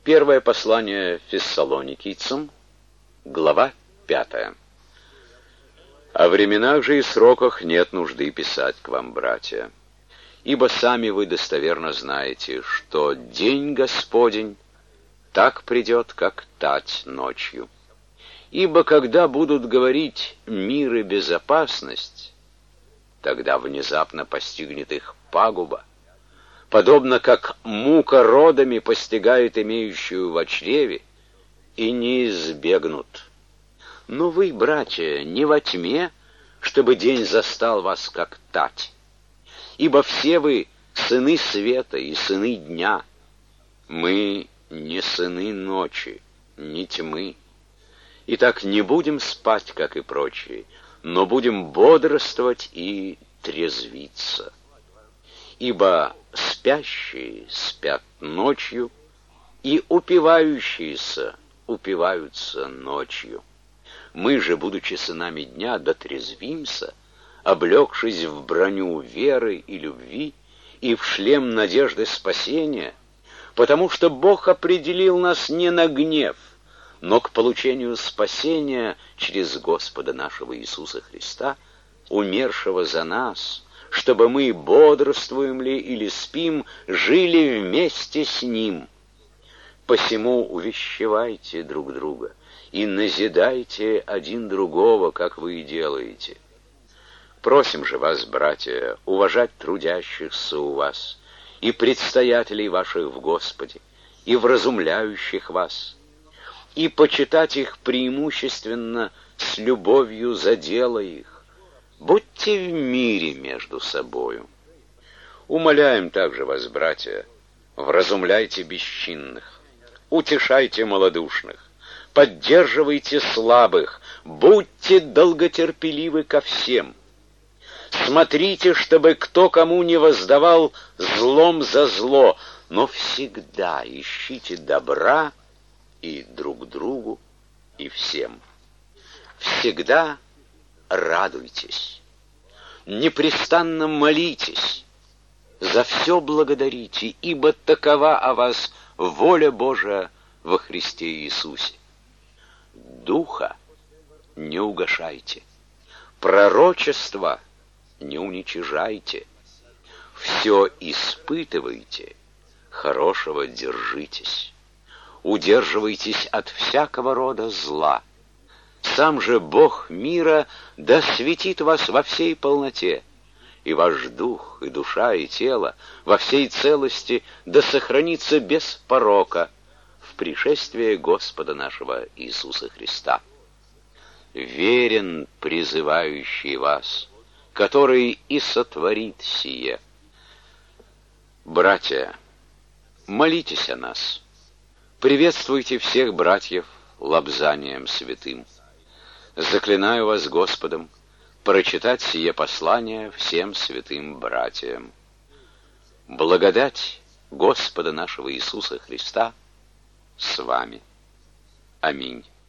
Первое послание Фессалоникийцам, глава 5. О временах же и сроках нет нужды писать к вам, братья, ибо сами вы достоверно знаете, что день Господень так придет, как тать ночью. Ибо когда будут говорить «мир и безопасность», тогда внезапно постигнет их пагуба, подобно как мука родами постигает имеющую во чреве, и не избегнут. Но вы, братья, не во тьме, чтобы день застал вас, как тать. Ибо все вы сыны света и сыны дня. Мы не сыны ночи, не тьмы. Итак, не будем спать, как и прочие, но будем бодрствовать и трезвиться. Ибо спящие спят ночью, и упивающиеся упиваются ночью. Мы же, будучи сынами дня, дотрезвимся, облегшись в броню веры и любви и в шлем надежды спасения, потому что Бог определил нас не на гнев, но к получению спасения через Господа нашего Иисуса Христа, умершего за нас, чтобы мы, бодрствуем ли или спим, жили вместе с Ним. Посему увещевайте друг друга и назидайте один другого, как вы и делаете. Просим же вас, братья, уважать трудящихся у вас и предстоятелей ваших в Господе, и вразумляющих вас, и почитать их преимущественно с любовью за дело их. Будьте в мире между собою. Умоляем также вас, братья, вразумляйте бесчинных, утешайте малодушных, поддерживайте слабых, будьте долготерпеливы ко всем. Смотрите, чтобы кто кому не воздавал злом за зло, но всегда ищите добра и друг другу, и всем. Всегда радуйтесь, непрестанно молитесь, за все благодарите, ибо такова о вас воля Божия во Христе Иисусе. Духа не угашайте, пророчества не уничижайте, все испытывайте, хорошего держитесь, удерживайтесь от всякого рода зла. Сам же Бог мира да светит вас во всей полноте, и ваш дух, и душа, и тело во всей целости да сохранится без порока в пришествии Господа нашего Иисуса Христа. Верен призывающий вас, который и сотворит сие. Братья, молитесь о нас, приветствуйте всех братьев лобзанием святым. Заклинаю вас Господом прочитать сие послание всем святым братьям. Благодать Господа нашего Иисуса Христа с вами. Аминь.